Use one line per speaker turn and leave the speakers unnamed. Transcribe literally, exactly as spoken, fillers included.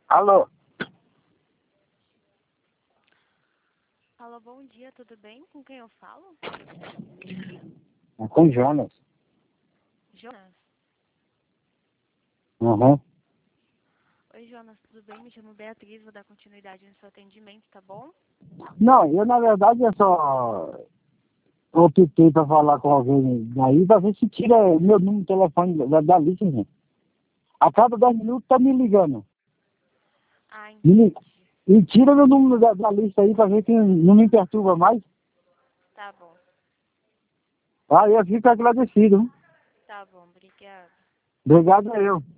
Alô?
Alô, bom dia, tudo bem? Com quem eu falo?
É com Jonas.
Jonas?
Uhum.
Oi, Jonas, tudo bem? Me chamo Beatriz, vou dar continuidade no seu atendimento, tá bom?
Não, eu na verdade é só optei pra falar com alguém aí pra ver se tira meu número de telefone da, da lista, gente. A cada dez minutos tá me ligando.
Ah,
Me li-
entendi.
E tira meu número da, da lista aí pra ver que não me perturba mais.
Tá bom,
Tá? Eu fico agradecido. Hein?
tá bom, obrigada.
Obrigado a eu.